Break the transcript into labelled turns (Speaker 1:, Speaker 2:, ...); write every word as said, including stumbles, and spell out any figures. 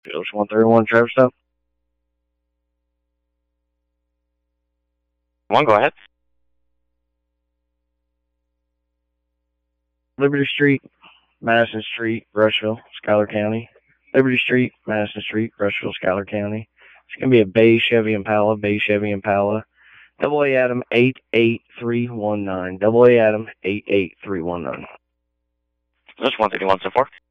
Speaker 1: Fields one thirty-one, Travis stop.
Speaker 2: One, go ahead.
Speaker 1: Liberty Street, Madison Street, Rushville, Schuyler County. Liberty Street, Madison Street, Rushville, Schuyler County. It's going to be a Bay Chevy Impala, Bay Chevy Impala. Double A Adam eight eight three one nine. Double A Adam eight eight three one nine.
Speaker 2: That's one thirty-one so far.